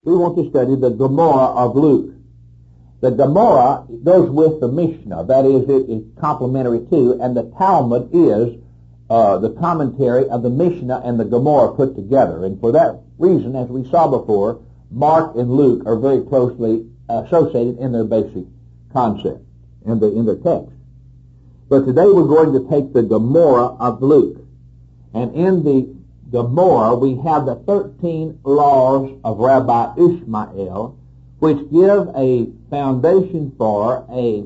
we want to study the Gemara of Luke. The Gemara goes with the Mishnah. That is, it is complementary to, and the Talmud is the commentary of the Mishnah and the Gemara put together. And for that reason, as we saw before, Mark and Luke are very closely associated in their basic concept, in their text. But today we're going to take the Gemara of Luke. And in the Gemara, we have the 13 laws of Rabbi Ishmael, which give a foundation for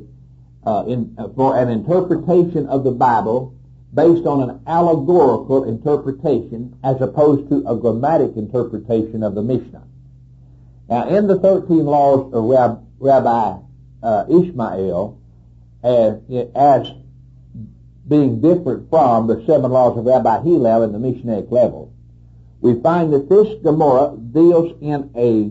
an interpretation of the Bible based on an allegorical interpretation as opposed to a grammatic interpretation of the Mishnah. Now, in the 13 laws of Rabbi Ishmael, as being different from the 7 laws of Rabbi Hillel in the Mishnaic level, we find that this Gemara deals in a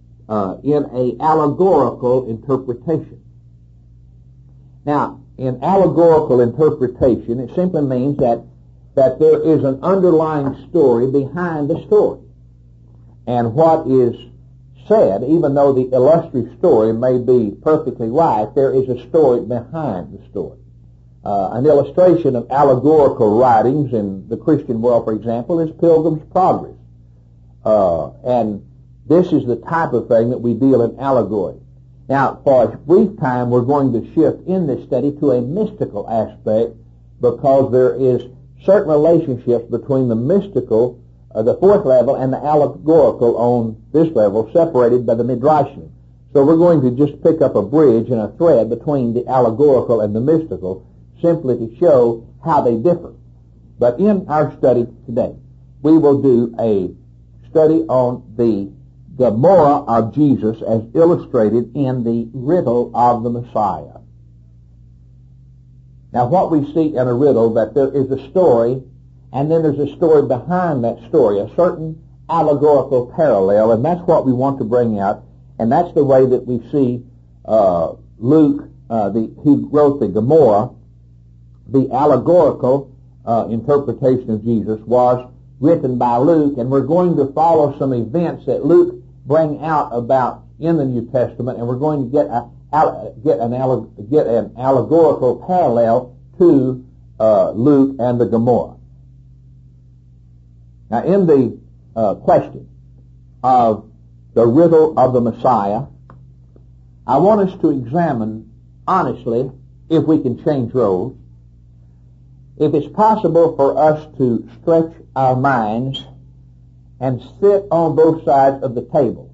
allegorical interpretation. Now, in allegorical interpretation, it simply means that there is an underlying story behind the story. And what is said, even though the illustrative story may be perfectly right, there is a story behind the story. An illustration of allegorical writings in the Christian world, for example, is Pilgrim's Progress. And this is the type of thing that we deal in allegory. Now, for a brief time, we're going to shift in this study to a mystical aspect because there is certain relationships between the mystical, the 4th level, and the allegorical on this level, separated by the Midrashim. So we're going to just pick up a bridge and a thread between the allegorical and the mystical, simply to show how they differ. But in our study today, we will do a study on the Gemara of Jesus as illustrated in the riddle of the Messiah. Now, what we see in a riddle, that there is a story, and then there's a story behind that story, a certain allegorical parallel, and that's what we want to bring out, and that's the way that we see Luke, who wrote the Gemara, the allegorical interpretation of Jesus was written by Luke, and we're going to follow some events that Luke bring out about in the New Testament, and we're going to get an allegorical parallel to Luke and the Gemara. Now, in the question of the riddle of the Messiah, I want us to examine honestly, if we can change roles, if it's possible for us to stretch our minds and sit on both sides of the table,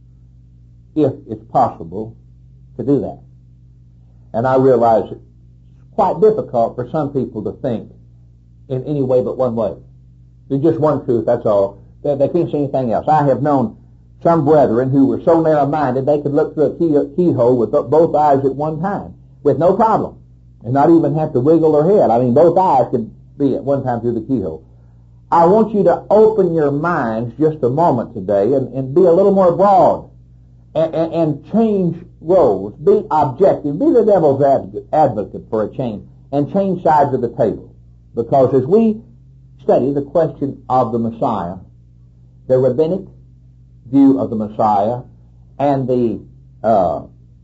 if it's possible to do that. And I realize it's quite difficult for some people to think in any way but one way. There's just one truth, that's all. They can't see anything else. I have known some brethren who were so narrow-minded they could look through a keyhole with both eyes at one time, with no problem, and not even have to wiggle their head. I mean, both eyes could be at one time through the keyhole. I want you to open your minds just a moment today and be a little more broad and change roles. Be objective. Be the devil's advocate for a change and change sides of the table. Because as we study the question of the Messiah, the rabbinic view of the Messiah and the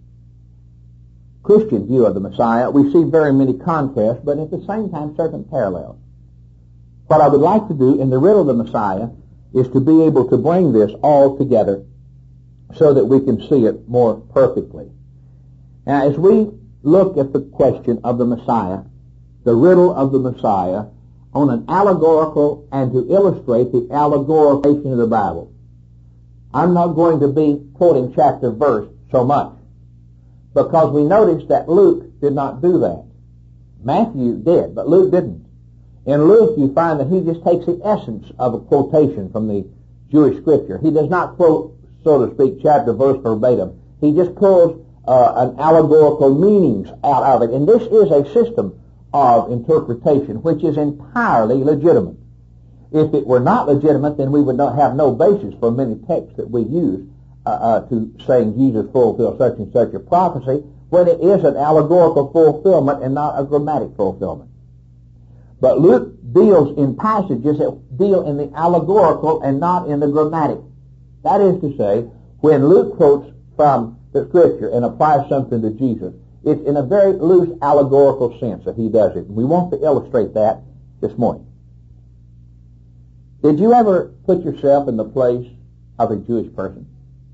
Christian view of the Messiah, we see very many contrasts, but at the same time certain parallels. What I would like to do in the riddle of the Messiah is to be able to bring this all together so that we can see it more perfectly. Now, as we look at the question of the Messiah, the riddle of the Messiah, on an allegorical and to illustrate the allegorication of the Bible, I'm not going to be quoting chapter verse so much, because we noticed that Luke did not do that. Matthew did, but Luke didn't. In Luke, you find that he just takes the essence of a quotation from the Jewish Scripture. He does not quote, so to speak, chapter, verse verbatim. He just pulls an allegorical meanings out of it. And this is a system of interpretation which is entirely legitimate. If it were not legitimate, then we would not have no basis for many texts that we use to saying Jesus fulfilled such and such a prophecy, when it is an allegorical fulfillment and not a grammatic fulfillment. But Luke deals in passages that deal in the allegorical and not in the grammatic. That is to say, when Luke quotes from the Scripture and applies something to Jesus, it's in a very loose allegorical sense that he does it. We want to illustrate that this morning. Did you ever put yourself in the place of a Jewish person?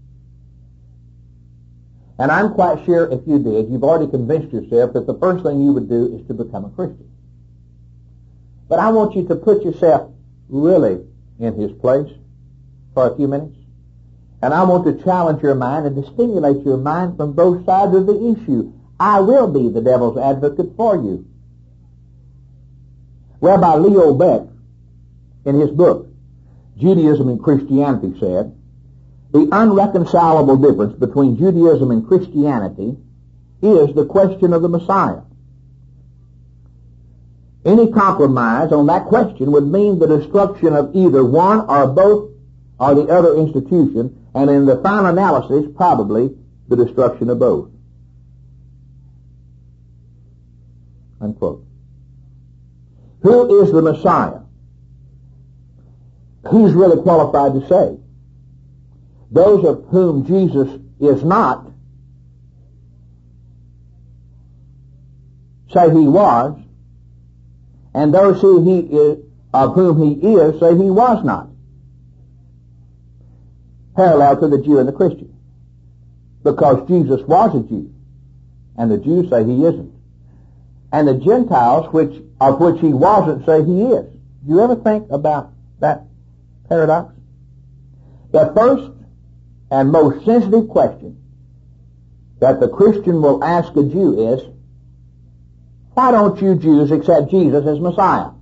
And I'm quite sure if you did, you've already convinced yourself that the first thing you would do is to become a Christian. But I want you to put yourself really in his place for a few minutes. And I want to challenge your mind and to stimulate your mind from both sides of the issue. I will be the devil's advocate for you. Rabbi Leo Beck, in his book, Judaism and Christianity, said, the unreconcilable difference between Judaism and Christianity is the question of the Messiah. Any compromise on that question would mean the destruction of either one or both or the other institution, and in the final analysis, probably the destruction of both. Unquote. Who is the Messiah? Who's really qualified to say? Those of whom Jesus is not say he was, and those who he is, of whom he is say he was not. Parallel to the Jew and the Christian. Because Jesus was a Jew, and the Jews say he isn't. And the Gentiles, of which he wasn't, say he is. Do you ever think about that paradox? The first and most sensitive question that the Christian will ask a Jew is, why don't you Jews accept Jesus as Messiah?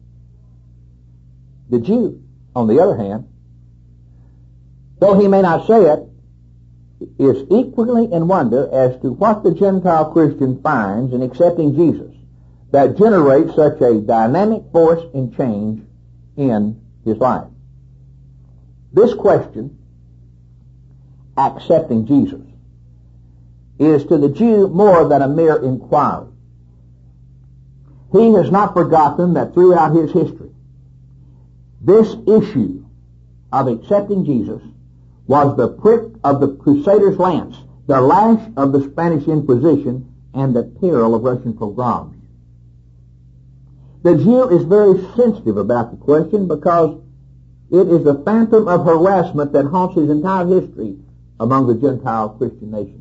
The Jew, on the other hand, though he may not say it, is equally in wonder as to what the Gentile Christian finds in accepting Jesus that generates such a dynamic force and change in his life. This question, accepting Jesus, is to the Jew more than a mere inquiry. He has not forgotten that throughout his history, this issue of accepting Jesus was the prick of the Crusaders' lance, the lash of the Spanish Inquisition, and the peril of Russian pogroms. The Jew is very sensitive about the question because it is the phantom of harassment that haunts his entire history among the Gentile Christian nations.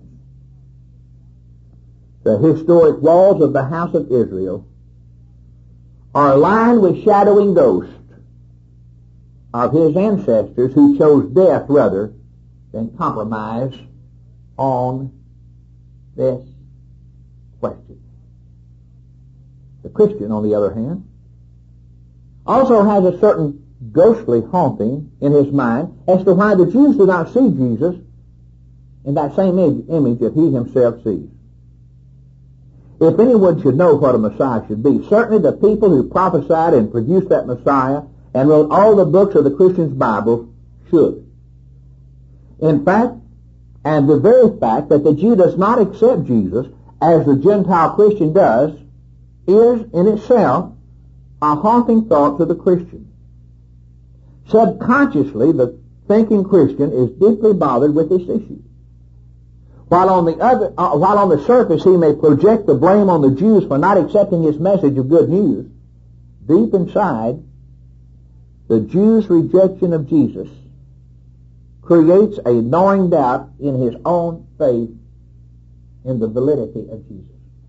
The historic walls of the house of Israel are lined with shadowing ghosts of his ancestors who chose death rather than compromise on this question. The Christian, on the other hand, also has a certain ghostly haunting in his mind as to why the Jews do not see Jesus in that same image that he himself sees. If anyone should know what a Messiah should be, certainly the people who prophesied and produced that Messiah and wrote all the books of the Christian's Bible should. In fact, and the very fact that the Jew does not accept Jesus as the Gentile Christian does is in itself a haunting thought to the Christian. Subconsciously, the thinking Christian is deeply bothered with this issue. While on the surface he may project the blame on the Jews for not accepting his message of good news, deep inside, the Jew's rejection of Jesus creates a gnawing doubt in his own faith in the validity of Jesus.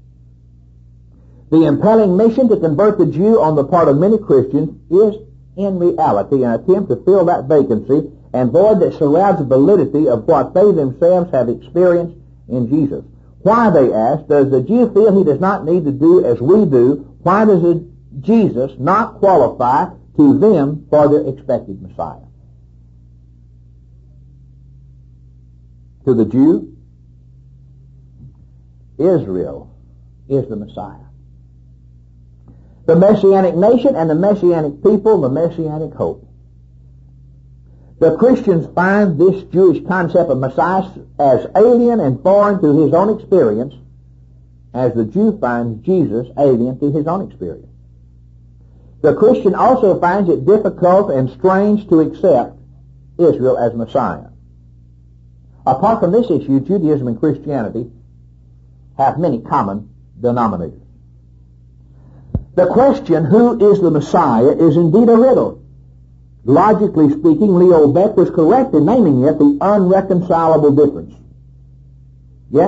The impelling mission to convert the Jew on the part of many Christians is in reality an attempt to fill that vacancy and void that surrounds the validity of what they themselves have experienced in Jesus. Why, they ask, does the Jew feel he does not need to do as we do? Why does Jesus not qualify to them for their expected Messiah? To the Jew, Israel is the Messiah. The Messianic nation and the Messianic people, the Messianic hope. The Christians find this Jewish concept of Messiah as alien and foreign to his own experience, as the Jew finds Jesus alien to his own experience. The Christian also finds it difficult and strange to accept Israel as Messiah. Apart from this issue, Judaism and Christianity have many common denominators. The question, who is the Messiah, is indeed a riddle. Logically speaking, Leo Beck was correct in naming it the unreconcilable difference. Yet,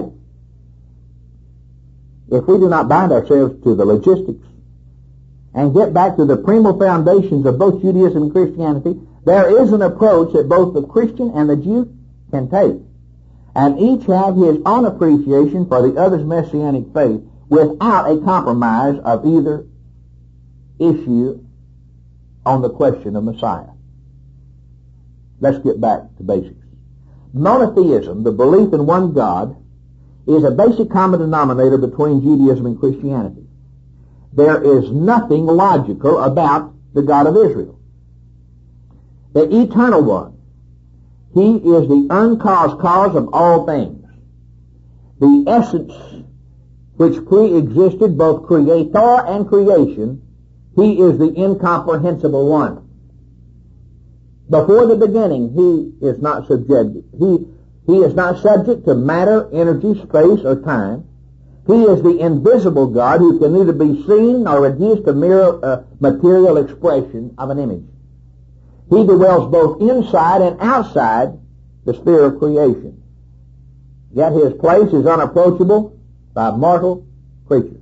if we do not bind ourselves to the logistics and get back to the primal foundations of both Judaism and Christianity, there is an approach that both the Christian and the Jew can take, and each have his own appreciation for the other's messianic faith without a compromise of either issue on the question of Messiah. Let's get back to basics. Monotheism, the belief in one God, is a basic common denominator between Judaism and Christianity. There is nothing logical about the God of Israel. The Eternal One, He is the uncaused cause of all things. The essence which pre-existed both Creator and creation, He is the incomprehensible one. Before the beginning, He is not subjected. He is not subject to matter, energy, space, or time. He is the invisible God who can neither be seen nor reduced to mere material expression of an image. He dwells both inside and outside the sphere of creation. Yet His place is unapproachable by mortal creatures.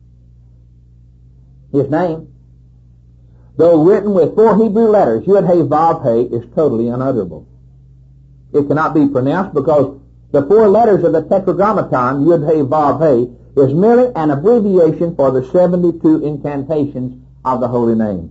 His name, though written with 4 Hebrew letters, Yud He Vav He, is totally unutterable. It cannot be pronounced because the 4 letters of the Tetragrammaton, Yud He Vav He, is merely an abbreviation for the 72 incantations of the holy name.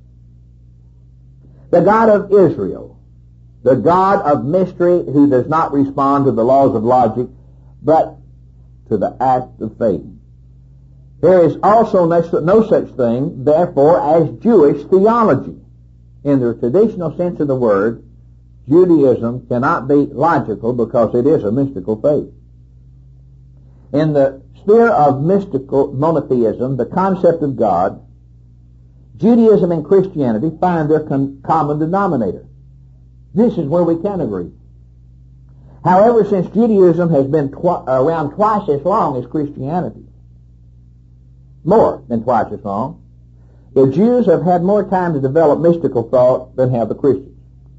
The God of Israel, the God of mystery who does not respond to the laws of logic, but to the act of faith. There is also no such thing, therefore, as Jewish theology. In the traditional sense of the word, Judaism cannot be logical because it is a mystical faith. In the sphere of mystical monotheism, the concept of God, Judaism and Christianity find their common denominator. This is where we can agree. However, since Judaism has been around twice as long as Christianity, more than twice as long, the Jews have had more time to develop mystical thought than have the Christians.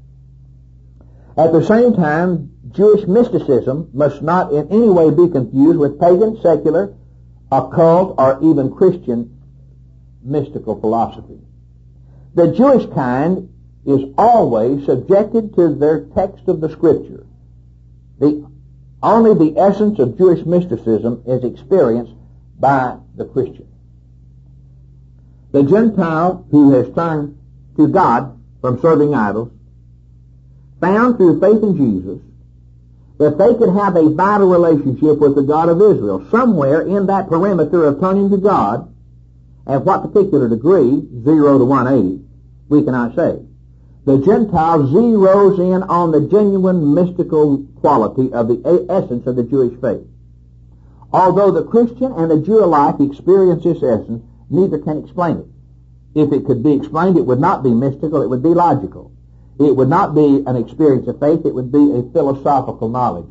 At the same time, Jewish mysticism must not in any way be confused with pagan, secular, occult, or even Christian mystical philosophy. The Jewish kind is always subjected to their text of the Scripture. Only the essence of Jewish mysticism is experienced by the Christian. The Gentile who has turned to God from serving idols found through faith in Jesus that they could have a vital relationship with the God of Israel. Somewhere in that perimeter of turning to God, at what particular degree, 0 to 180, we cannot say. The Gentile zeroes in on the genuine mystical quality of the essence of the Jewish faith. Although the Christian and the Jew alike experience this essence, neither can explain it. If it could be explained, it would not be mystical, it would be logical. It would not be an experience of faith, it would be a philosophical knowledge.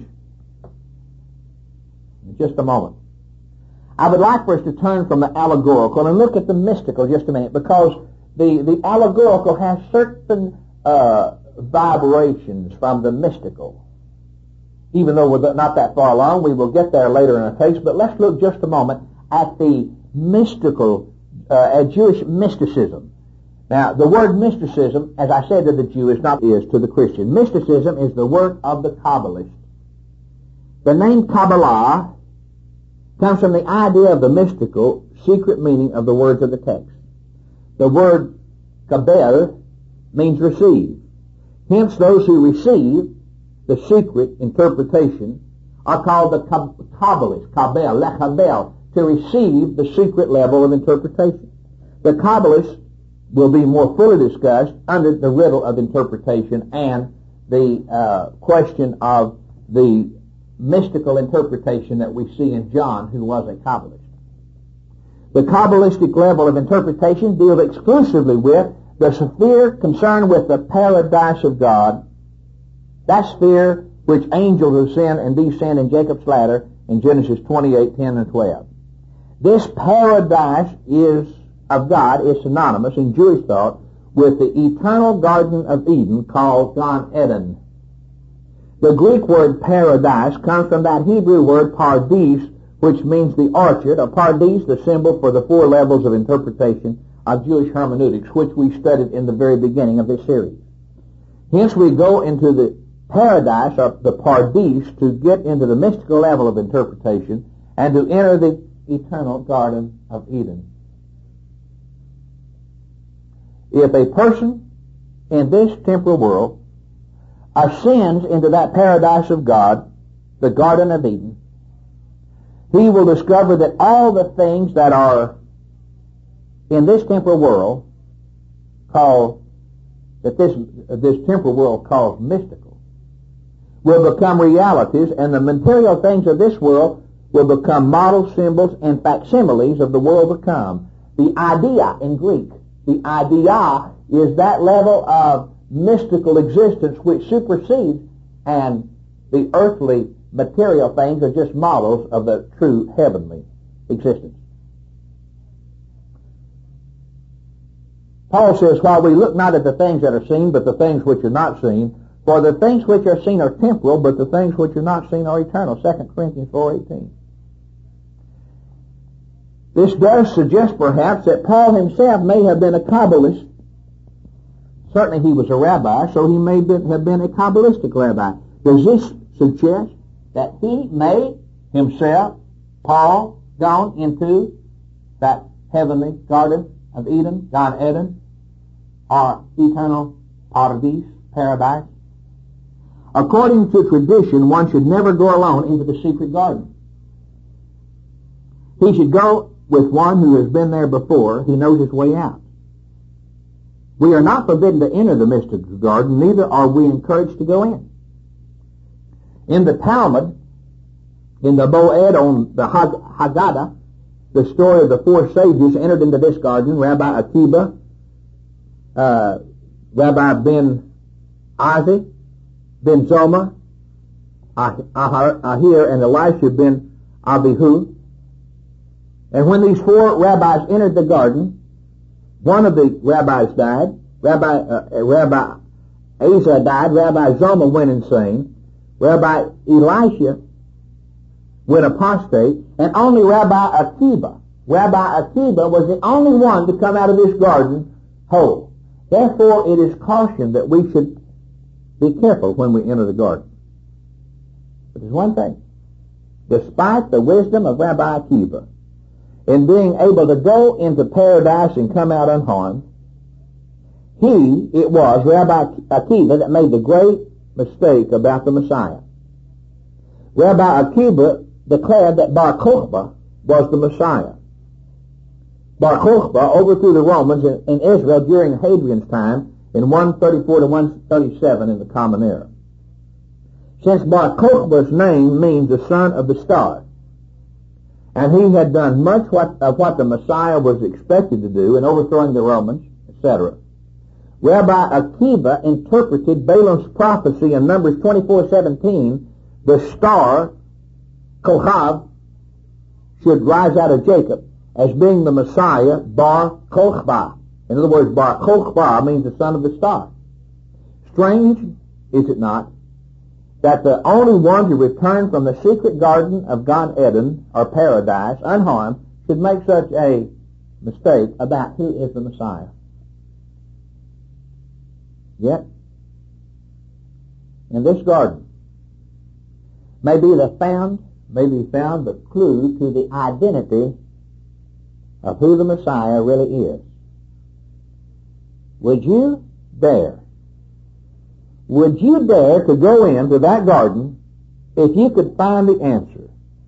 In just a moment. I would like for us to turn from the allegorical and look at the mystical just a minute, because the allegorical has certain vibrations from the mystical. Even though we're not that far along, we will get there later in our text, but let's look just a moment at the mystical, at Jewish mysticism. Now, the word mysticism, as I said to the Jew, is to the Christian. Mysticism is the work of the Kabbalist. The name Kabbalah comes from the idea of the mystical, secret meaning of the words of the text. The word kabel means receive. Hence, those who receive the secret interpretation are called the Kabbalists, kabel, lechabel, to receive the secret level of interpretation. The Kabbalists will be more fully discussed under the riddle of interpretation and the question of the mystical interpretation that we see in John, who was a Kabbalist. The Kabbalistic level of interpretation deals exclusively with the sphere concerned with the paradise of God, that sphere which angels ascend and descend in Jacob's ladder in Genesis 28, 10 and 12. This paradise of God is synonymous in Jewish thought with the eternal Garden of Eden called Gan Eden. The Greek word paradise comes from that Hebrew word paradis, which means the orchard, or paradis, the symbol for the four levels of interpretation of Jewish hermeneutics, which we studied in the very beginning of this series. Hence we go into the paradise, or the paradis, to get into the mystical level of interpretation and to enter the eternal Garden of Eden. If a person in this temporal world ascends into that paradise of God, the Garden of Eden, he will discover that all the things that are in this temporal world this temporal world calls mystical will become realities, and the material things of this world will become model symbols and facsimiles of the world to come. The idea in Greek, the idea is that level of mystical existence which supersedes, and the earthly material things are just models of the true heavenly existence. Paul says, while we look not at the things that are seen, but the things which are not seen, for the things which are seen are temporal, but the things which are not seen are eternal. 2 Corinthians 4:18. This does suggest perhaps that Paul himself may have been a Kabbalist. Certainly he was a rabbi, so he may have been a Kabbalistic rabbi. Does this suggest that he may himself, Paul, gone into that heavenly Garden of Eden, Gan Eden, or eternal paradis, paradise? According to tradition, one should never go alone into the secret garden. He should go with one who has been there before. He knows his way out. We are not forbidden to enter the mystical garden, neither are we encouraged to go in. In the Talmud, in the Moed on the Haggadah, the story of the four sages entered into this garden: Rabbi Akiba, Rabbi Ben Isaac, Ben Zoma, Ahir, and Elisha ben Abihu. And when these four rabbis entered the garden, one of the rabbis died, Rabbi Asa died, Rabbi Zoma went insane, Rabbi Elisha went apostate, and only Rabbi Akiba was the only one to come out of this garden whole. Therefore, it is cautioned that we should be careful when we enter the garden. But there's one thing. Despite the wisdom of Rabbi Akiba in being able to go into paradise and come out unharmed, it was Rabbi Akiba that made the great mistake about the Messiah. Rabbi Akiba declared that Bar Kokhba was the Messiah. Bar Kokhba overthrew the Romans in Israel during Hadrian's time in 134 to 137 in the Common Era. Since Bar Kokhba's name means the son of the star, and he had done much of what the Messiah was expected to do in overthrowing the Romans, etc., Rabbi Akiba interpreted Balaam's prophecy in Numbers 24:17, the star, Kohav, should rise out of Jacob, as being the Messiah, Bar Kokhba. In other words, Bar Kokhba means the son of the star. Strange, is it not, that the only one to return from the secret garden of Gan Eden, or paradise, unharmed, should make such a mistake about who is the Messiah. Yet, in this garden may be found the clue to the identity of who the Messiah really is. Would you dare to go into that garden if you could find the answer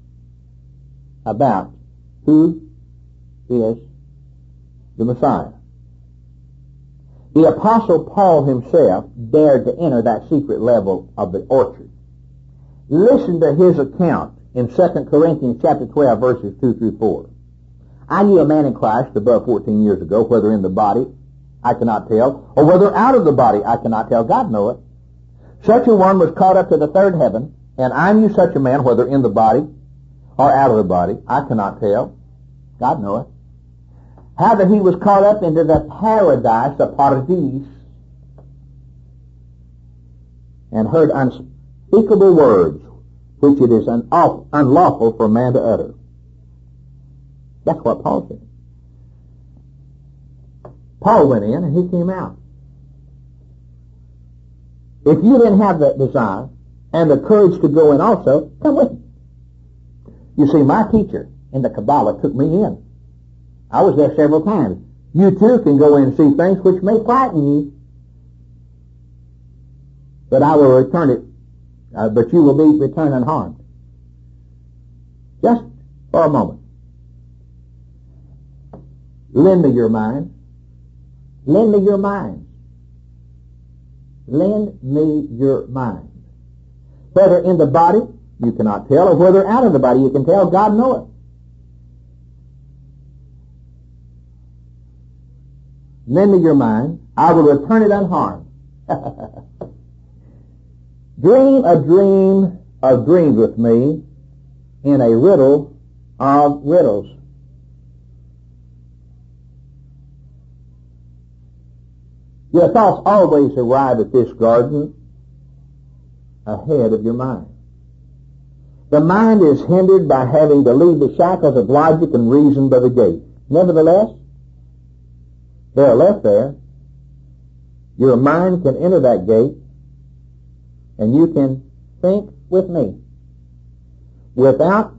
about who is the Messiah? The Apostle Paul himself dared to enter that secret level of the orchard. Listen to his account in 2 Corinthians chapter 12, verses 2 through 4. I knew a man in Christ above 14 years ago, whether in the body, I cannot tell, or whether out of the body, I cannot tell. God knoweth. Such a one was caught up to the third heaven, and I knew such a man, whether in the body or out of the body, I cannot tell. God knoweth. How that he was caught up into the paradise, the paradise, and heard unspeakable words, which it is unlawful for man to utter. That's what Paul said. Paul went in and he came out. If you didn't have that desire and the courage to go in also, come with me. You see, my teacher in the Kabbalah took me in. I was there several times. You too can go in and see things which may frighten you. But I will return it, but you will be returned unharmed. Just for a moment. Lend me your mind. Lend me your mind. Lend me your mind. Whether in the body, you cannot tell, or whether out of the body, you can tell. God knoweth. Lend me your mind. I will return it unharmed. Dream a dream of dreams with me in a riddle of riddles. Your thoughts always arrive at this garden ahead of your mind. The mind is hindered by having to leave the shackles of logic and reason by the gate. Nevertheless, they are left there. Your mind can enter that gate, and you can think with me without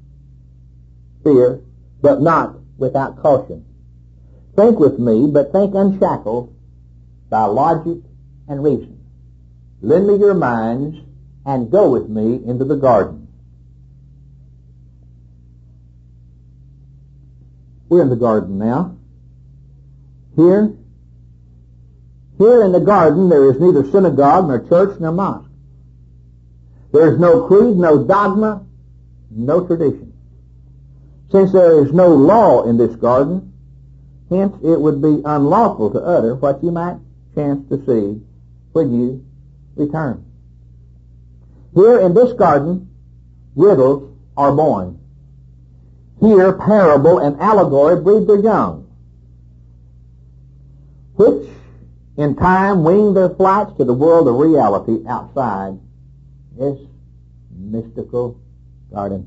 fear, but not without caution. Think with me, but think unshackled by logic and reason. Lend me your minds and go with me into the garden. We're in the garden now. Here in the garden there is neither synagogue nor church nor mosque. There is no creed, no dogma, no tradition. Since there is no law in this garden, hence it would be unlawful to utter what you might chance to see when you return. Here in this garden, riddles are born. Here parable and allegory breed their young, which in time wing their flights to the world of reality outside this mystical garden.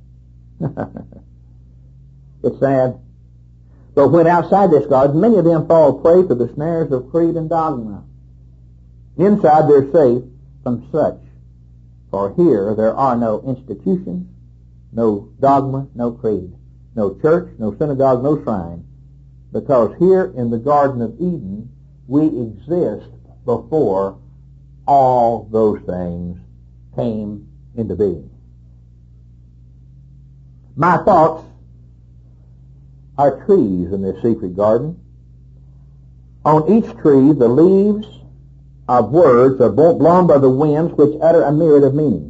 It's sad. But when outside this garden, many of them fall prey to the snares of creed and dogma. Inside they're safe from such. For here there are no institutions, no dogma, no creed, no church, no synagogue, no shrine. Because here in the Garden of Eden, we exist before all those things came into being. My thoughts are trees in this secret garden. On each tree, the leaves of words are blown by the winds, which utter a myriad of meanings.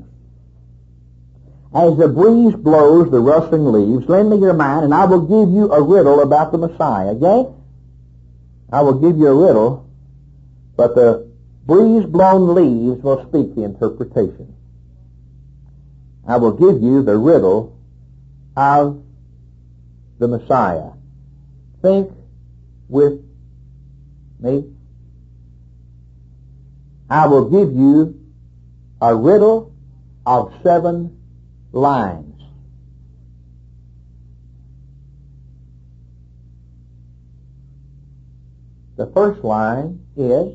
As the breeze blows the rustling leaves, lend me your mind, and I will give you a riddle about the Messiah. Yea, I will give you a riddle, but the breeze-blown leaves will speak the interpretation. I will give you the riddle of the Messiah. Think with me. I will give you a riddle of 7 lines. The first line is,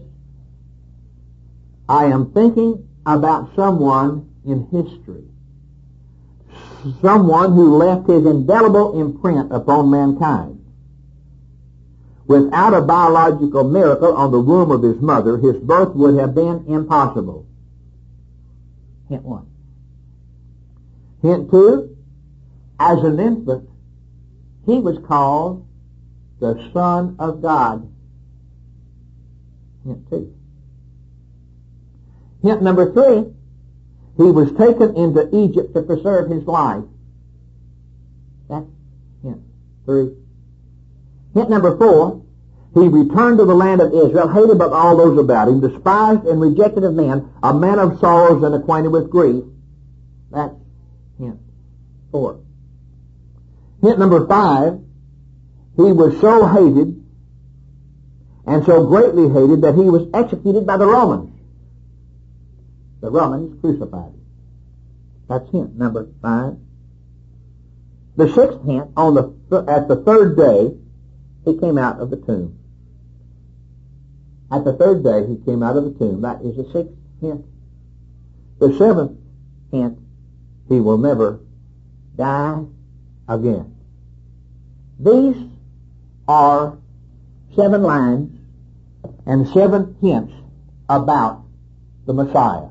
I am thinking about someone in history. Someone who left his indelible imprint upon mankind. Without a biological miracle on the womb of his mother, his birth would have been impossible. Hint 1. Hint 2, as an infant, he was called the Son of God. Hint 2. Hint number 3, he was taken into Egypt to preserve his life. That's hint 3. Hint number 4, He returned to the land of Israel, hated by all those about him, despised and rejected of men, a man of sorrows and acquainted with grief. That's hint 4. Hint number 5, he was so hated and so greatly hated that he was executed by the Romans. The Romans crucified him. That's hint number 5. The 6th hint, at the 3rd day, he came out of the tomb. At the 3rd day, he came out of the tomb. That is the 6th hint. The 7th hint, he will never die again. These are 7 lines and 7 hints about the Messiah.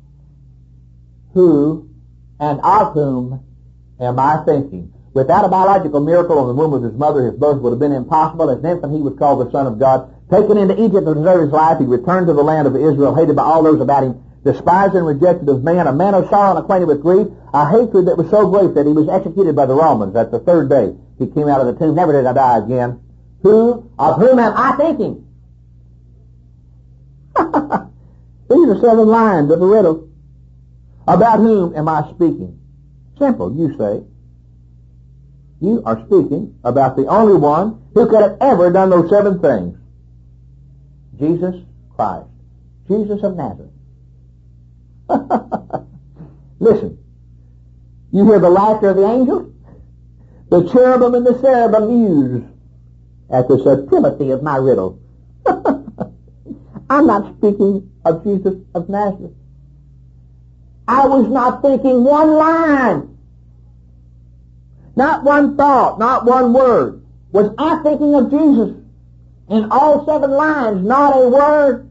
Who and of whom am I thinking? Without a biological miracle in the womb of his mother, his birth would have been impossible. As an infant, he was called the Son of God. Taken into Egypt to preserve his life, he returned to the land of Israel, hated by all those about him, despised and rejected of man, a man of sorrow and acquainted with grief, a hatred that was so great that he was executed by the Romans. At the 3rd day, he came out of the tomb. Never did I die again. Of whom am I thinking? These are 7 lines of a riddle. About whom am I speaking? Simple, you say. You are speaking about the only one who could have ever done those 7 things. Jesus Christ. Jesus of Nazareth. Listen. You hear the laughter of the angels? The cherubim and the seraphim muse at the sublimity of my riddle. I'm not speaking of Jesus of Nazareth. I was not thinking one line. Not one thought, not one word. Was I thinking of Jesus? In all 7 lines, not a word.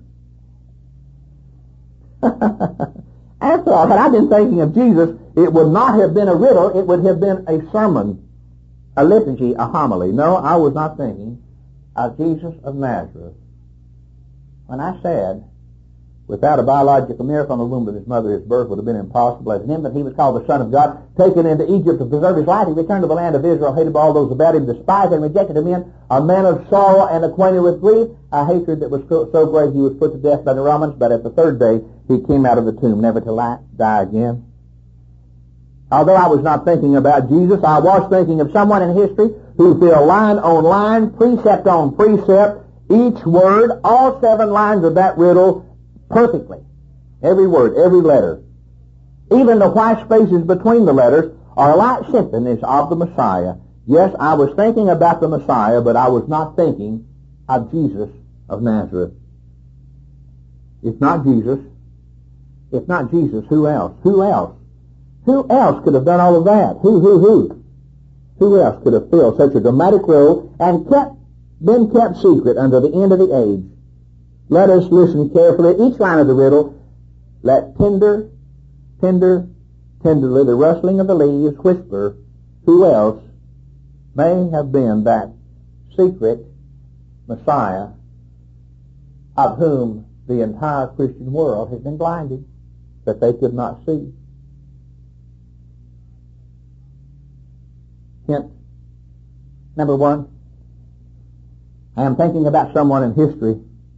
After all, had I been thinking of Jesus, it would not have been a riddle, it would have been a sermon, a liturgy, a homily. No, I was not thinking of Jesus of Nazareth. When I said, without a biological miracle in the womb of his mother, his birth would have been impossible. As an infant, he was called the Son of God, taken into Egypt to preserve his life. He returned to the land of Israel, hated by all those about him, despised and rejected of men, a man of sorrow and acquainted with grief, a hatred that was so great he was put to death by the Romans. But at the 3rd day, he came out of the tomb, never to die again. Although I was not thinking about Jesus, I was thinking of someone in history who filled line on line, precept on precept, each word, all 7 lines of that riddle perfectly. Every word, every letter. Even the white spaces between the letters are like symphonies of the Messiah. Yes, I was thinking about the Messiah, but I was not thinking of Jesus of Nazareth. If not Jesus, who else? Who else? Who else could have done all of that? Who? Who else could have filled such a dramatic role and been kept secret until the end of the age? Let us listen carefully. Each line of the riddle, let tenderly the rustling of the leaves whisper who else may have been that secret Messiah of whom the entire Christian world has been blinded, that they could not see. Hint number 1. I am thinking about someone in history.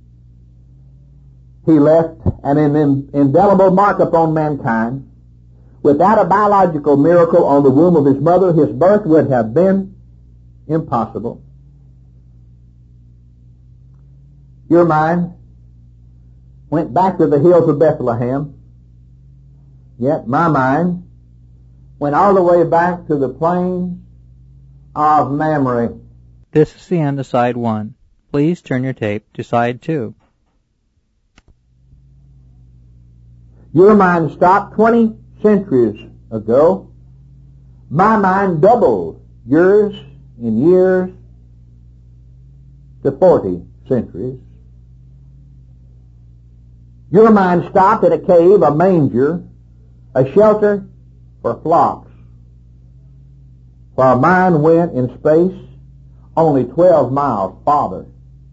He left an indelible mark upon mankind. Without a biological miracle on the womb of his mother, his birth would have been impossible. Your mind went back to the hills of Bethlehem, yet my mind went all the way back to the plains of Mamre. This is the end of Side 1. Please turn your tape to Side 2. Your mind stopped 20 centuries ago. My mind doubled yours in years to 40 centuries. Your mind stopped at a cave, a manger, a shelter for flocks, while mine went in space only 12 miles farther.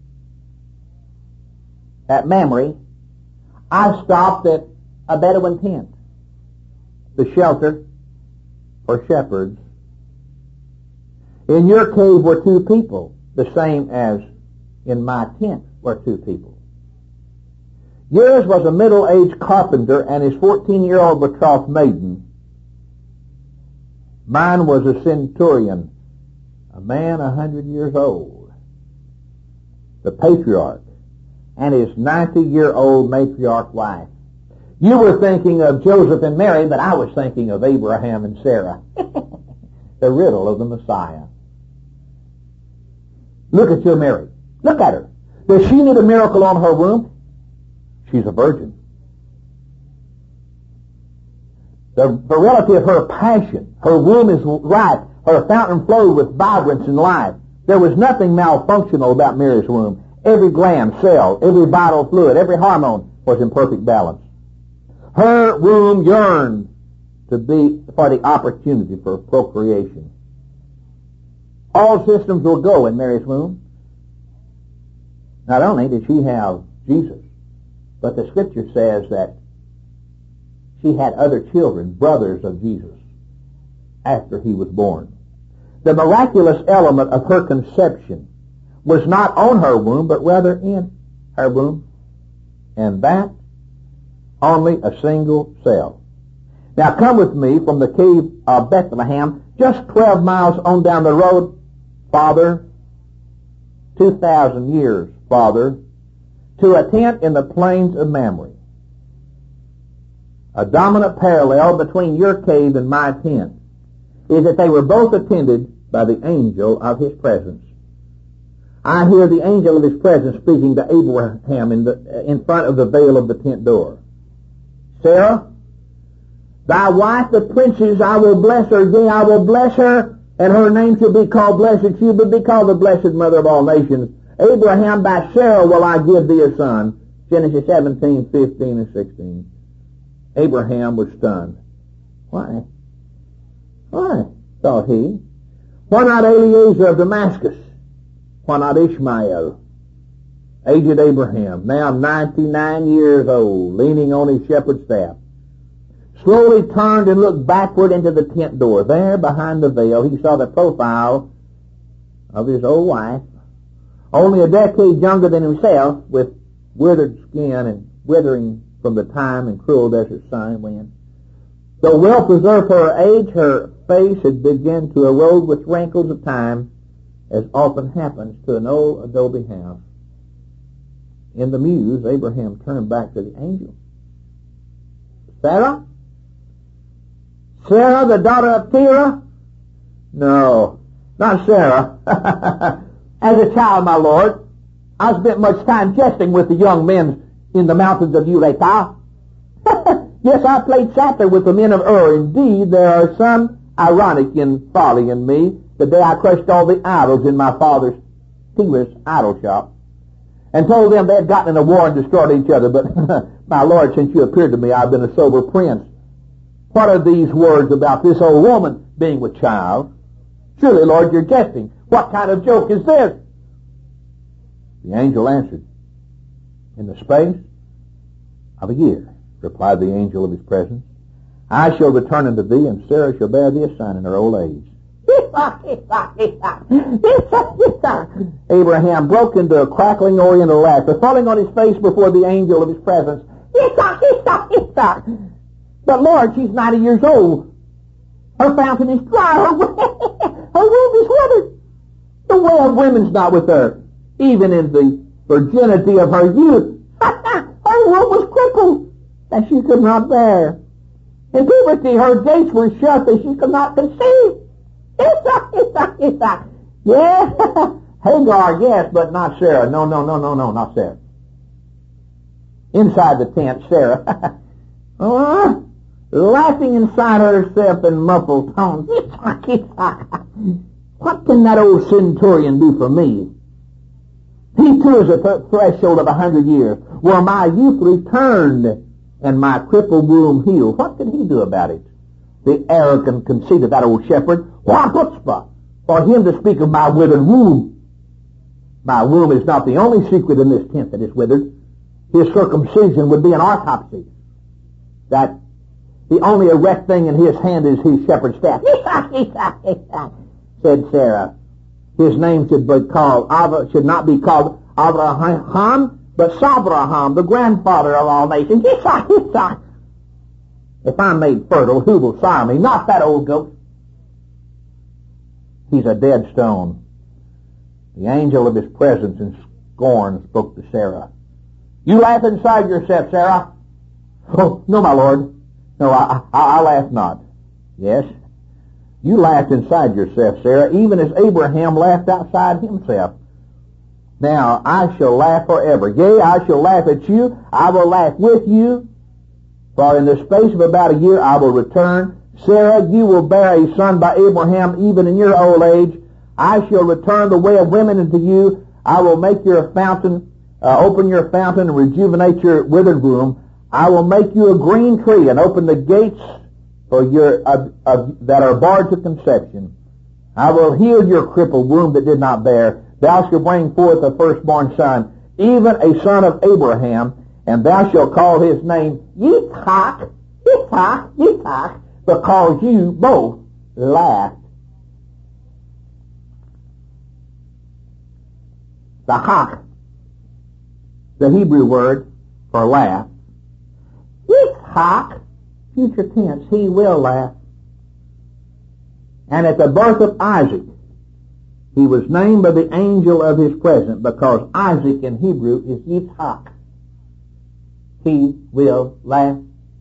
At Mamre, I stopped at a Bedouin tent, the shelter for shepherds. In your cave were 2 people, the same as in my tent were two people. Yours was a middle-aged carpenter and his 14-year-old betrothed maiden. Mine was a centurion, a man 100 years old, the patriarch, and his 90-year-old matriarch wife. You were thinking of Joseph and Mary, but I was thinking of Abraham and Sarah. The riddle of the Messiah. Look at your Mary. Look at her. Does she need a miracle on her womb? She's a virgin. The virility of her passion, her womb is ripe, her fountain flowed with vibrance and life. There was nothing malfunctional about Mary's womb. Every gland, cell, every vital fluid, every hormone was in perfect balance. Her womb yearned for the opportunity for procreation. All systems will go in Mary's womb. Not only did she have Jesus, but the Scripture says that she had other children, brothers of Jesus, after he was born. The miraculous element of her conception was not on her womb, but rather in her womb. And that only a single cell. Now come with me from the cave of Bethlehem, just 12 miles on down the road, Father, 2,000 years, Father, to a tent in the plains of Mamre. A dominant parallel between your cave and my tent is that they were both attended by the angel of his presence. I hear the angel of his presence speaking to Abraham in front of the veil of the tent door. Sarah, thy wife, the princess, I will bless her. Yea, I will bless her, and her name shall be called Blessed. She will be called the Blessed Mother of all nations. Abraham, by Sarah will I give thee a son. Genesis 17, 15, and 16. Abraham was stunned. Why? Why, thought he. Why not Eliezer of Damascus? Why not Ishmael? Aged Abraham, now 99 years old, leaning on his shepherd's staff, slowly turned and looked backward into the tent door. There, behind the veil, he saw the profile of his old wife, only a decade younger than himself, with withered skin and withering from the time and cruel desert sun and wind. Though well preserved for her age, her face had begun to erode with wrinkles of time, as often happens to an old adobe house. In the muse, Abraham turned back to the angel. Sarah? Sarah, the daughter of Terah? No, not Sarah. As a child, my Lord, I spent much time jesting with the young men in the mountains of Eureka. Yes, I played satyr with the men of Ur. Indeed, there are some ironic in folly in me. The day I crushed all the idols in my father's Terah's idol shop, and told them they had gotten in a war and destroyed each other. But, my Lord, since you appeared to me, I've been a sober prince. What are these words about this old woman being with child? Surely, Lord, you're jesting. What kind of joke is this? The angel answered, in the space of a year, replied the angel of his presence, I shall return unto thee, and Sarah shall bear thee a son in her old age. Abraham broke into a crackling oriental laughter, falling on his face before the angel of his presence. But Lord, she's 90 years old. Her fountain is dry. Her womb is withered. The way of women's not with her. Even in the virginity of her youth, her womb was crippled, that she could not bear. In puberty, her gates were shut, that she could not conceive. Yeah, Hagar, yes, but not Sarah. No, not Sarah. Inside the tent, Sarah, laughing inside herself in muffled tones. What can that old centurion do for me? He too is at the threshold of 100 years, where my youth returned and my crippled womb healed. What can he do about it? The arrogant conceit of that old shepherd. What chutzpah for him to speak of my withered womb. My womb is not the only secret in this tent that is withered. His circumcision would be an autopsy. That the only erect thing in his hand is his shepherd's staff. Said Sarah. His name should not be called Avraham, but Sabraham, the grandfather of all nations. Yitzhak, Yitzhak. If I'm made fertile, who will sire me? Not that old goat. He's a dead stone. The angel of his presence in scorn spoke to Sarah. You laugh inside yourself, Sarah. Oh, no, my Lord. No, I laugh not. Yes, you laughed inside yourself, Sarah, even as Abraham laughed outside himself. Now I shall laugh forever. Yea, I shall laugh at you. I will laugh with you. For in the space of about a year I will return. Sarah, you will bear a son by Abraham even in your old age. I shall return the way of women unto you. I will make your fountain, open your fountain and rejuvenate your withered womb. I will make you a green tree and open the gates for your that are barred to conception. I will heal your crippled womb that did not bear. Thou shalt bring forth a firstborn son, even a son of Abraham, and thou shalt call his name Yitzhak, Yitzhak, Yitzhak, because you both laughed. The hak, the Hebrew word for laugh. Yitzhak, future tense, he will laugh. And at the birth of Isaac, he was named by the angel of his presence because Isaac in Hebrew is Yitzhak. He will laugh.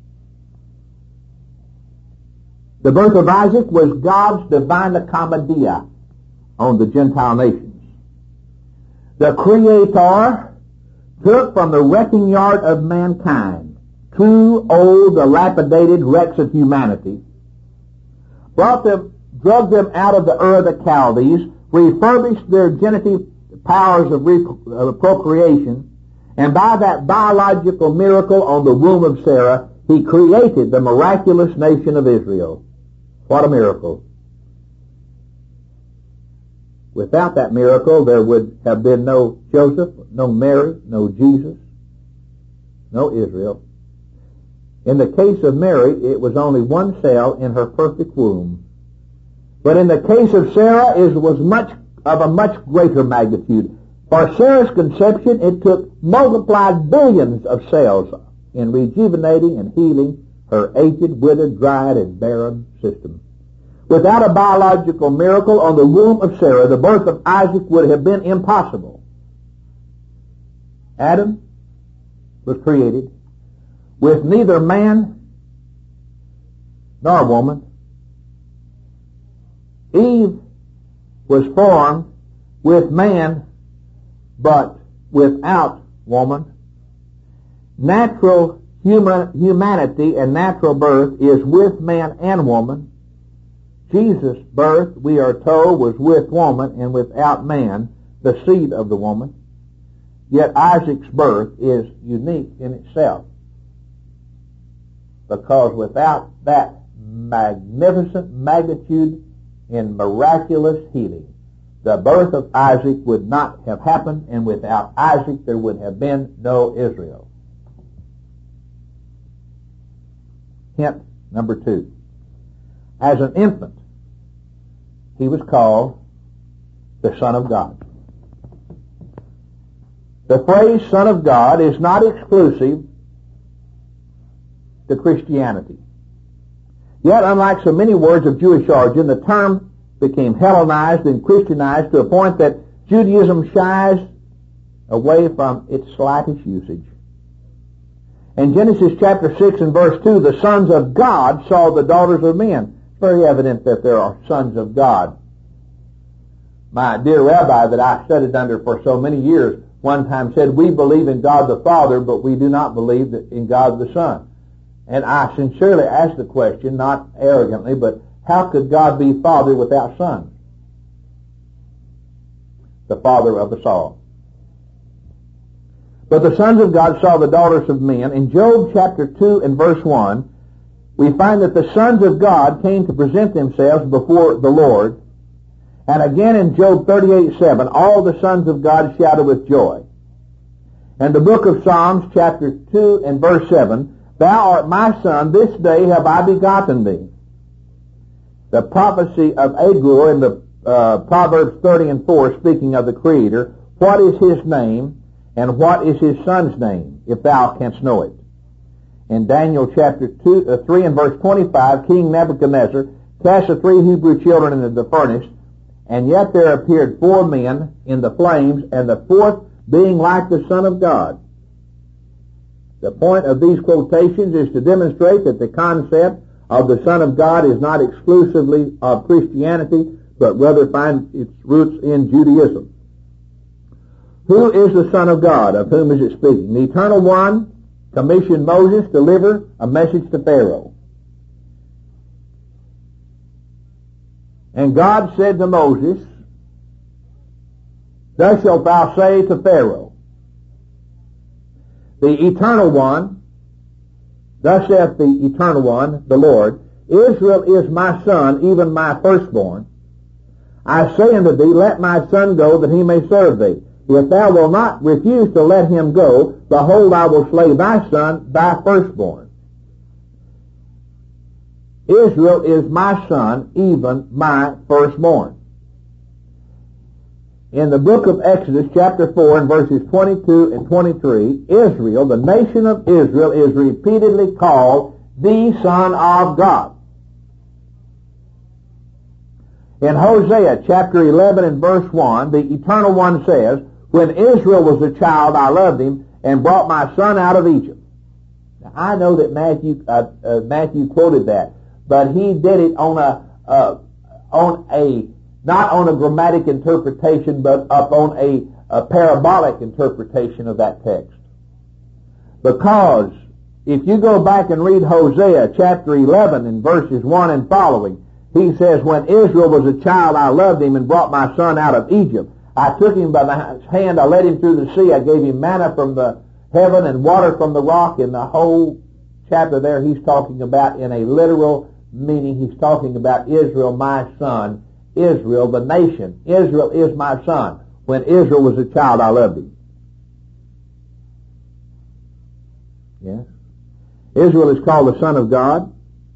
The birth of Isaac was God's divine accommodia on the Gentile nations. The Creator took from the wrecking yard of mankind two old, dilapidated wrecks of humanity, brought them, drug them out of the Ur of the Chaldees, refurbished their genitive powers of procreation, and by that biological miracle on the womb of Sarah, he created the miraculous nation of Israel. What a miracle. Without that miracle, there would have been no Joseph, no Mary, no Jesus, no Israel. In the case of Mary, it was only one cell in her perfect womb. But in the case of Sarah, it was of a much greater magnitude. For Sarah's conception, it took multiplied billions of cells in rejuvenating and healing her aged, withered, dried, and barren system. Without a biological miracle on the womb of Sarah, the birth of Isaac would have been impossible. Adam was created with neither man nor woman. Eve was formed with man, but without woman. Natural humanity and natural birth is with man and woman. Jesus' birth, we are told, was with woman and without man, the seed of the woman. Yet Isaac's birth is unique in itself, because without that magnificent magnitude in miraculous healing, the birth of Isaac would not have happened, and without Isaac there would have been no Israel. Hint number 2. As an infant, he was called the Son of God. The phrase Son of God is not exclusive to Christianity. Yet, unlike so many words of Jewish origin, the term became Hellenized and Christianized to a point that Judaism shies away from its slightest usage. In Genesis chapter 6 and verse 2, the sons of God saw the daughters of men. It's very evident that there are sons of God. My dear rabbi that I studied under for so many years one time said, we believe in God the Father, but we do not believe in God the Son. And I sincerely asked the question, not arrogantly, but how could God be Father without Son? The Father of us all. But the sons of God saw the daughters of men. In Job chapter 2 and verse 1, we find that the sons of God came to present themselves before the Lord. And again in Job 38:7, all the sons of God shouted with joy. And the book of Psalms chapter 2 and verse 7, Thou art my son, this day have I begotten thee. The prophecy of Agur in the Proverbs 30 and 4, speaking of the Creator, what is his name, and what is his son's name, if thou canst know it? In Daniel chapter 3 and verse 25, King Nebuchadnezzar cast the 3 Hebrew children into the furnace, and yet there appeared 4 men in the flames, and the 4th being like the Son of God. The point of these quotations is to demonstrate that the concept of the Son of God is not exclusively of Christianity, but rather finds its roots in Judaism. Who is the Son of God? Of whom is it speaking? The Eternal One commissioned Moses to deliver a message to Pharaoh. And God said to Moses, thus shalt thou say to Pharaoh, the Eternal One, thus saith the Eternal One, the Lord, Israel is my son, even my firstborn. I say unto thee, let my son go, that he may serve thee. If thou wilt not refuse to let him go, behold, I will slay thy son, thy firstborn. Israel is my son, even my firstborn. In the book of Exodus, chapter 4, and verses 22 and 23, Israel, the nation of Israel, is repeatedly called the Son of God. In Hosea, chapter 11 and verse 1, the Eternal One says, when Israel was a child, I loved him, and brought my son out of Egypt. Now, I know that Matthew quoted that, but he did it not on a grammatic interpretation, but upon a parabolic interpretation of that text. Because if you go back and read Hosea chapter 11 in verses 1 and following, he says, when Israel was a child, I loved him and brought my son out of Egypt. I took him by the hand, I led him through the sea, I gave him manna from the heaven and water from the rock. In the whole chapter there, he's talking about, in a literal meaning, he's talking about Israel, my son, Israel, the nation. Israel is my son. When Israel was a child, I loved him. Yes. Israel is called the Son of God.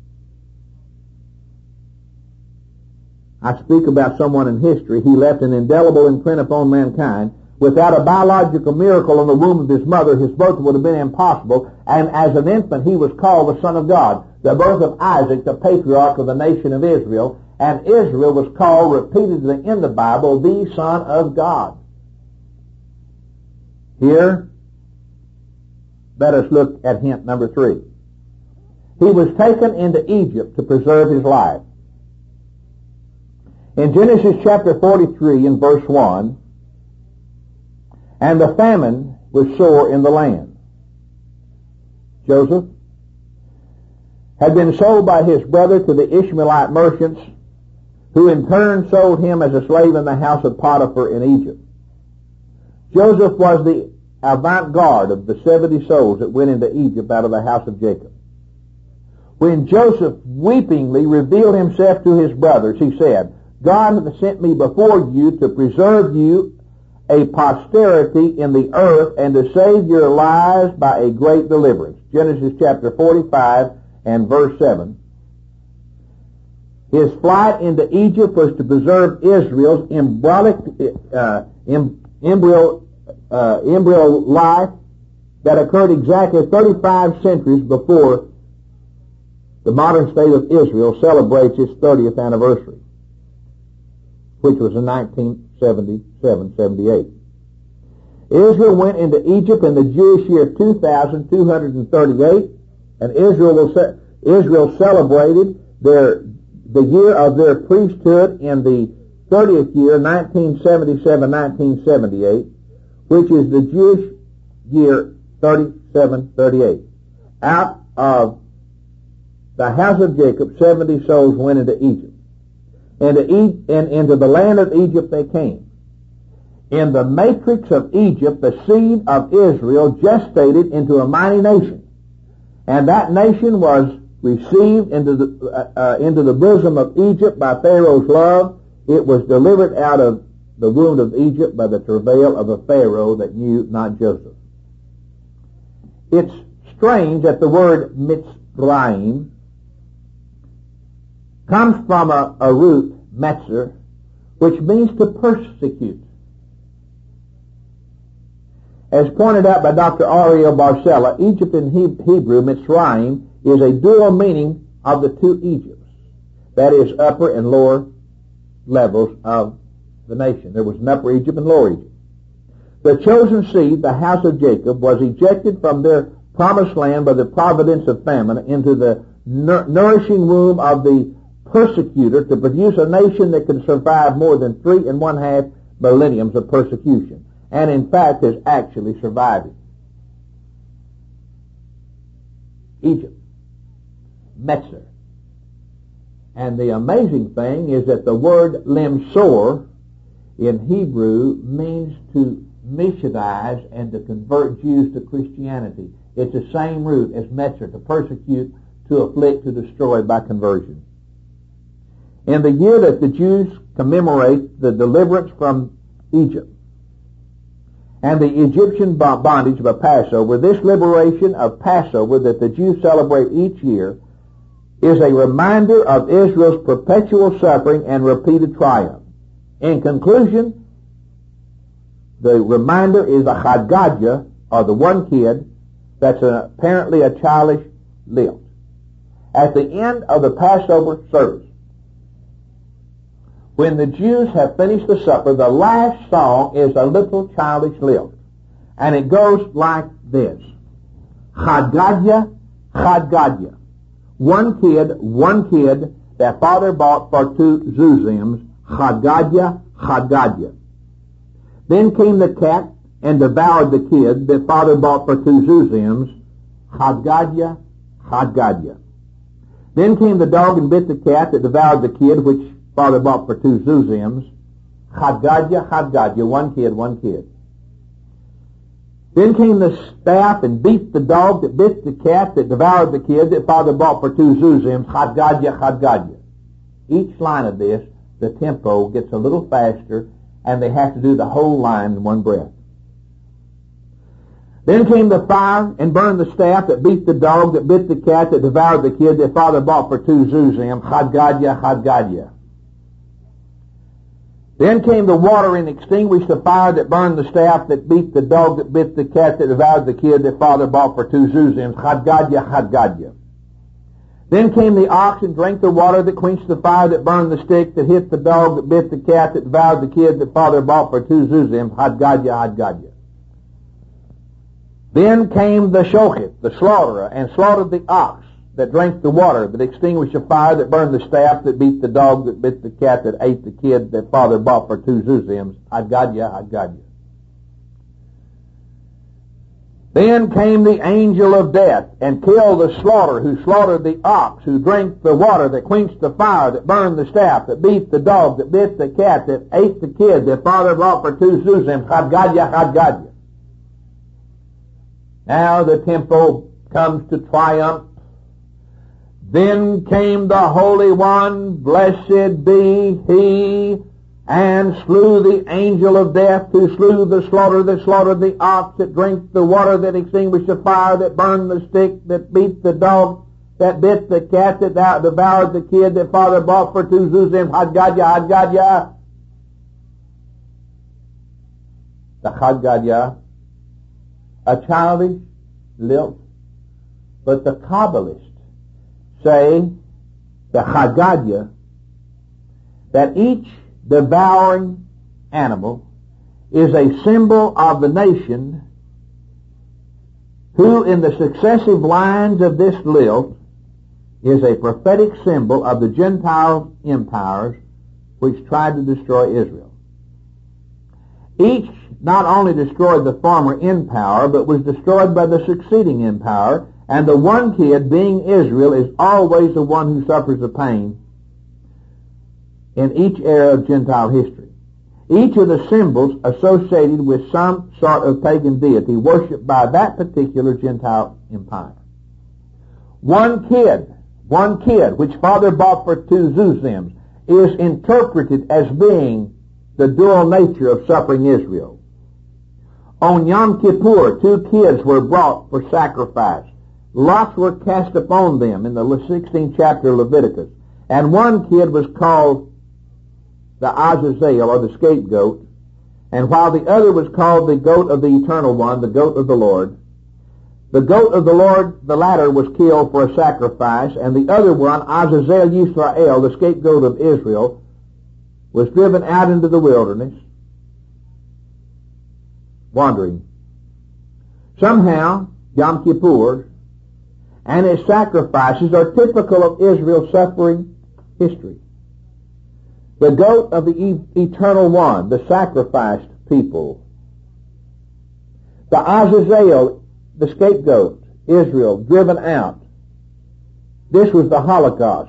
I speak about someone in history. He left an indelible imprint upon mankind. Without a biological miracle in the womb of his mother, his birth would have been impossible. And as an infant, he was called the Son of God. The birth of Isaac, the patriarch of the nation of Israel. And Israel was called repeatedly in the Bible the Son of God. Here, let us look at hint number 3. He was taken into Egypt to preserve his life. In Genesis chapter 43 and verse 1, and the famine was sore in the land. Joseph had been sold by his brother to the Ishmaelite merchants, who in turn sold him as a slave in the house of Potiphar in Egypt. Joseph was the avant-garde of the 70 souls that went into Egypt out of the house of Jacob. When Joseph weepingly revealed himself to his brothers, he said, God hath sent me before you to preserve you a posterity in the earth and to save your lives by a great deliverance. Genesis chapter 45 and verse 7. His flight into Egypt was to preserve Israel's embryo life that occurred exactly 35 centuries before the modern state of Israel celebrates its 30th anniversary, which was in 1977-78. Israel went into Egypt in the Jewish year 2238, and Israel celebrated the year of their priesthood in the 30th year, 1977-1978, which is the Jewish year 3738. Out of the house of Jacob, 70 souls went into Egypt. And into the land of Egypt they came. In the matrix of Egypt, the seed of Israel gestated into a mighty nation. And that nation was received into the bosom of Egypt by Pharaoh's love. It was delivered out of the womb of Egypt by the travail of a Pharaoh that knew not Joseph. It's strange that the word Mitzrayim comes from a root, Metzer, which means to persecute. As pointed out by Dr. Ariel Barcella, Egypt in Hebrew, Mitzrayim, is a dual meaning of the two Egypts. That is, upper and lower levels of the nation. There was an upper Egypt and lower Egypt. The chosen seed, the house of Jacob, was ejected from their promised land by the providence of famine into the nourishing womb of the persecutor to produce a nation that can survive more than 3½ millenniums of persecution, and in fact is actually surviving. Egypt, Metzer. And the amazing thing is that the word limsor in Hebrew means to missionize and to convert Jews to Christianity. It's the same root as Metzer, to persecute, to afflict, to destroy by conversion. In the year that the Jews commemorate the deliverance from Egypt and the Egyptian bondage of a Passover, this liberation of Passover that the Jews celebrate each year is a reminder of Israel's perpetual suffering and repeated triumph. In conclusion, the reminder is a Chagadia, or the one kid, that's apparently a childish lilt. At the end of the Passover service, when the Jews have finished the supper, the last song is a little childish lilt. And it goes like this. Chagadia, Chagadia. One kid that father bought for 2 zuzim. Chagadia, Chagadia. Then came the cat and devoured the kid that father bought for 2 zuzim. Chagadia, Chagadia. Then came the dog and bit the cat that devoured the kid which father bought for 2 zuzim. Chagadia, Chagadia. One kid. Then came the staff and beat the dog that bit the cat that devoured the kid that father bought for 2 zuzim. Chagadia, Chagadia. Each line of this, the tempo gets a little faster, and they have to do the whole line in one breath. Then came the fire and burned the staff that beat the dog that bit the cat that devoured the kid that father bought for 2 zuzim. Chagadia, Chagadia. Then came the water and extinguished the fire that burned the staff that beat the dog that bit the cat that devoured the kid that father bought for 2 zuzim. Chagadia, Chagadia. Then came the ox and drank the water that quenched the fire that burned the stick that hit the dog that bit the cat that devoured the kid that father bought for 2 zuzim. Chagadia, Chagadia. Then came the shochet, the slaughterer, and slaughtered the ox that drank the water that extinguished the fire that burned the staff that beat the dog that bit the cat that ate the kid that father bought for 2 zuzim. Chagadia, Chagadia. Then came the angel of death and killed the slaughterer who slaughtered the ox who drank the water that quenched the fire that burned the staff that beat the dog that bit the cat that ate the kid that father bought for 2 zuzim. Chagadia, Chagadia. Now the tempo comes to triumph. Then came the Holy One, blessed be He, and slew the angel of death who slew the slaughterer that slaughtered the ox that drank the water that extinguished the fire that burned the stick that beat the dog that bit the cat that devoured the kid that father bought for 2 zuzim. Chagadia, Chagadia. The Chagadia, a childish lilt, but the Kabbalists say, the Chagadia, that each devouring animal is a symbol of the nation who in the successive lines of this lilt is a prophetic symbol of the Gentile empires which tried to destroy Israel. Each not only destroyed the former empire, but was destroyed by the succeeding empire, and the one kid, being Israel, is always the one who suffers the pain in each era of Gentile history. Each of the symbols associated with some sort of pagan deity worshipped by that particular Gentile empire. One kid, which father bought for 2 zuzim, is interpreted as being the dual nature of suffering Israel. On Yom Kippur, 2 kids were brought for sacrifice. Lots were cast upon them in the 16th chapter of Leviticus. And one kid was called the Azazel, or the scapegoat, And while the other was called the goat of the Eternal One, the goat of the Lord, the goat of the Lord, the latter, was killed for a sacrifice, and the other one, Azazel Yisrael, the scapegoat of Israel, was driven out into the wilderness, wandering. Somehow, Yom Kippur and its sacrifices are typical of Israel's suffering history. The goat of the Eternal One, the sacrificed people. The Azazel, the scapegoat, Israel, driven out. This was the Holocaust.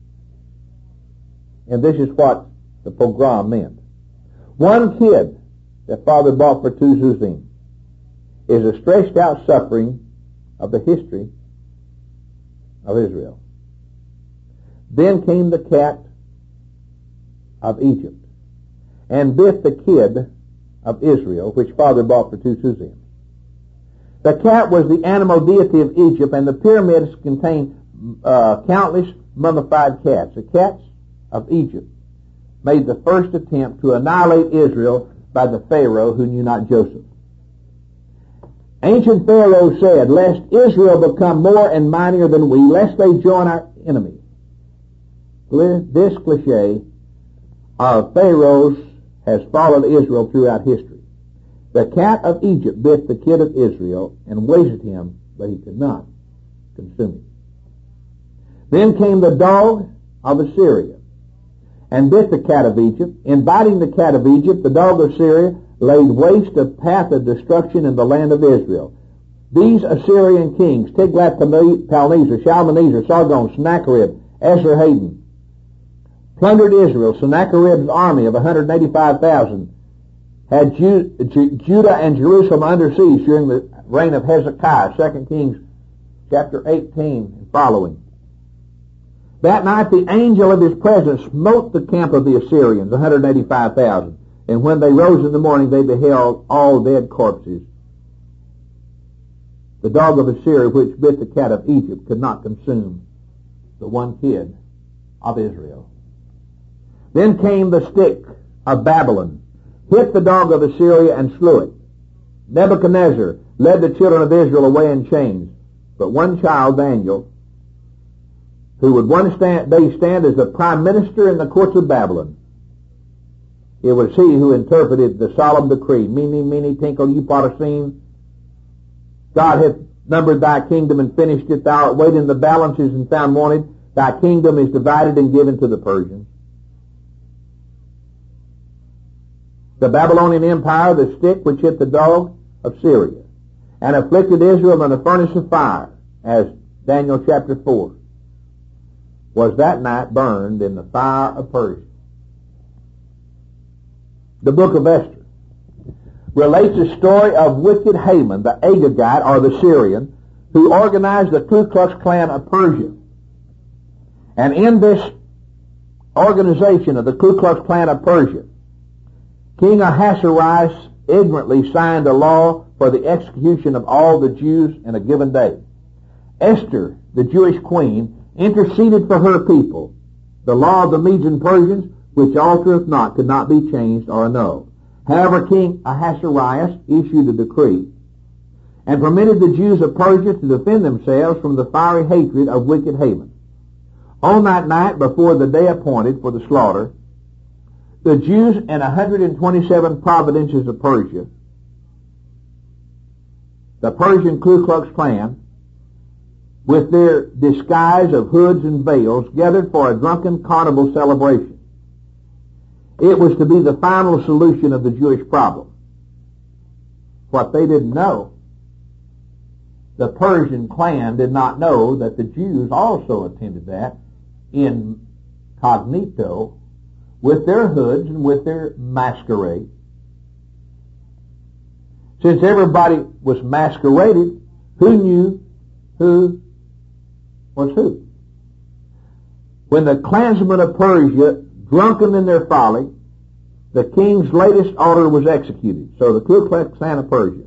And this is what the pogrom meant. One kid that father bought for 2 zuzim is a stretched out suffering of the history of Israel. Then came the cat of Egypt and bit the kid of Israel, which father bought for 2 zuzim. The cat was the animal deity of Egypt, and the pyramids contained countless mummified cats. The cats of Egypt made the first attempt to annihilate Israel by the Pharaoh who knew not Joseph. Ancient Pharaoh said, "Lest Israel become more and mightier than we, lest they join our enemies." This cliche of Pharaohs has followed Israel throughout history. The cat of Egypt bit the kid of Israel and wasted him, but he could not consume him. Then came the dog of Assyria and bit the cat of Egypt. In biting the cat of Egypt, the dog of Syria laid waste a path of destruction in the land of Israel. These Assyrian kings, Tiglath-Pileser, Shalmaneser, Sargon, Sennacherib, Esarhaddon, plundered Israel. Sennacherib's army of 185,000 had Judah and Jerusalem under siege during the reign of Hezekiah, 2 Kings chapter 18 and following. That night the angel of his presence smote the camp of the Assyrians, 185,000. And when they rose in the morning, they beheld all dead corpses. The dog of Assyria, which bit the cat of Egypt, could not consume the one kid of Israel. Then came the stick of Babylon, hit the dog of Assyria and slew it. Nebuchadnezzar led the children of Israel away in chains. But one child, Daniel, who would one day stand as the prime minister in the courts of Babylon, it was he who interpreted the solemn decree, Mene, mene, tekel, upharsin. God hath numbered thy kingdom and finished it. Thou art weighed in the balances and found wanted. Thy kingdom is divided and given to the Persians. The Babylonian Empire, the stick which hit the dog of Syria and afflicted Israel in a furnace of fire, as Daniel chapter 4, was that night burned in the fire of Persia. The book of Esther relates the story of wicked Haman, the Agagite, or the Syrian, who organized the Ku Klux Klan of Persia. And in this organization of the Ku Klux Klan of Persia, King Ahasuerus ignorantly signed a law for the execution of all the Jews in a given day. Esther, the Jewish queen, interceded for her people. The law of the Medes and Persians, which altereth not, could not be changed or annulled. However, King Ahasuerus issued a decree and permitted the Jews of Persia to defend themselves from the fiery hatred of wicked Haman. On that night, before the day appointed for the slaughter, the Jews in 127 provinces of Persia, the Persian Ku Klux Klan, with their disguise of hoods and veils, gathered for a drunken carnival celebration. It was to be the final solution of the Jewish problem. What they didn't know, the Persian clan did not know that the Jews also attended that incognito with their hoods and with their masquerade. Since everybody was masqueraded, who knew who was who? When the clansmen of Persia, drunken in their folly, the king's latest order was executed. So the Ku Klux Klan of Persia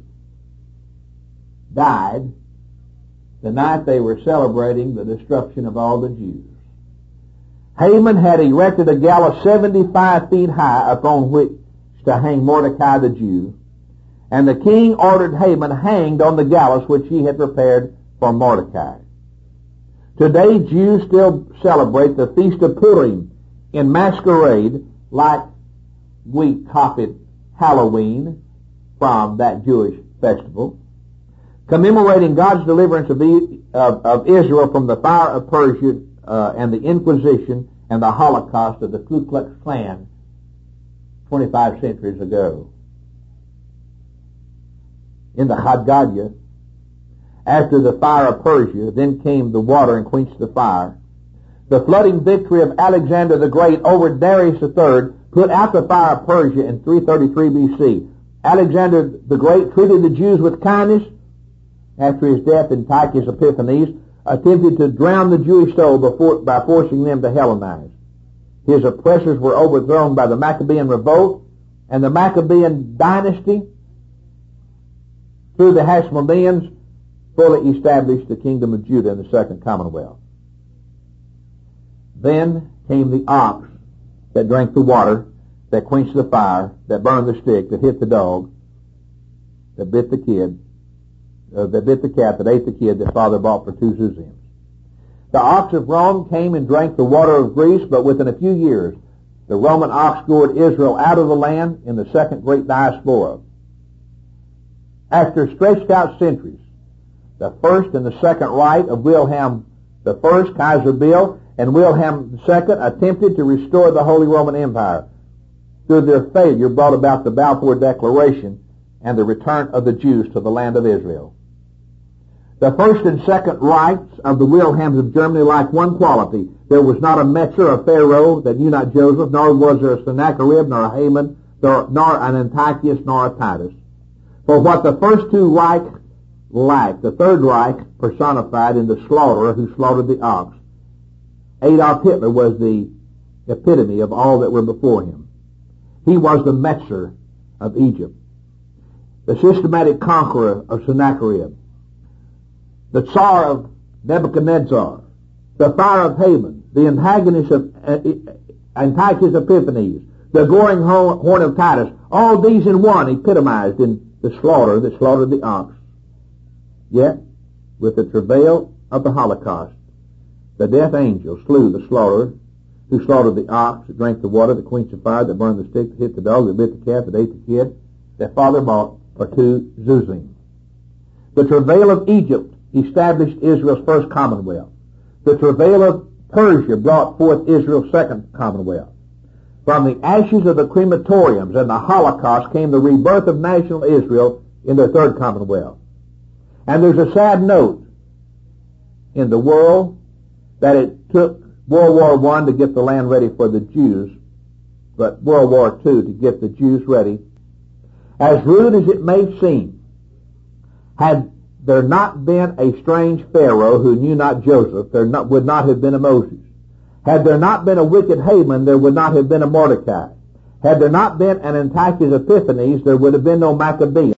died the night they were celebrating the destruction of all the Jews. Haman had erected a gallows 75 feet high upon which to hang Mordecai the Jew, and the king ordered Haman hanged on the gallows which he had prepared for Mordecai. Today, Jews still celebrate the Feast of Purim in masquerade, like we copied Halloween from that Jewish festival, commemorating God's deliverance of Israel from the fire of Persia and the Inquisition and the Holocaust of the Ku Klux Klan 25 centuries ago. In the Haggadah, after the fire of Persia, then came the water and quenched the fire. The flooding victory of Alexander the Great over Darius III put out the fire of Persia in 333 BC. Alexander the Great treated the Jews with kindness. After his death, Antiochus Epiphanes attempted to drown the Jewish soul by forcing them to Hellenize. His oppressors were overthrown by the Maccabean revolt, and the Maccabean dynasty, through the Hasmoneans, fully established the kingdom of Judah in the Second Commonwealth. Then came the ox that drank the water, that quenched the fire, that burned the stick, that hit the dog, that bit the kid, that bit the cat, that ate the kid that father bought for 2 zuzim. The ox of Rome came and drank the water of Greece, but within a few years, the Roman ox gored Israel out of the land in the second great diaspora. After stretched out centuries, the first and the second Reich of Wilhelm I, Kaiser Bill, and Wilhelm II attempted to restore the Holy Roman Empire. Through their failure brought about the Balfour Declaration and the return of the Jews to the land of Israel. The first and second Reichs of the Wilhelms of Germany lacked one quality. There was not a Metzer, a Pharaoh, that knew not Joseph, nor was there a Sennacherib, nor a Haman, nor an Antiochus, nor a Titus. For what the first 2 Reichs lacked, the Third Reich personified in the slaughterer who slaughtered the ox. Adolf Hitler was the epitome of all that were before him. He was the Metzer of Egypt, the systematic conqueror of Sennacherib, the Tsar of Nebuchadnezzar, the fire of Haman, the antagonist of Antiochus Epiphanes, the goring horn of Titus, all these in one epitomized in the slaughter that slaughtered the ox. Yet, with the travail of the Holocaust, the death angel slew the slaughterer who slaughtered the ox, that drank the water, that quenched the fire, that burned the stick, that hit the dog, that bit the cat, that ate the kid, that father bought for 2 zuzim. The travail of Egypt established Israel's first commonwealth. The travail of Persia brought forth Israel's second commonwealth. From the ashes of the crematoriums and the Holocaust came the rebirth of national Israel in their third commonwealth. And there's a sad note in the world that it took World War I to get the land ready for the Jews, but World War II to get the Jews ready. As rude as it may seem, had there not been a strange Pharaoh who knew not Joseph, there would not have been a Moses. Had there not been a wicked Haman, there would not have been a Mordecai. Had there not been an Antiochus Epiphanes, there would have been no Maccabees.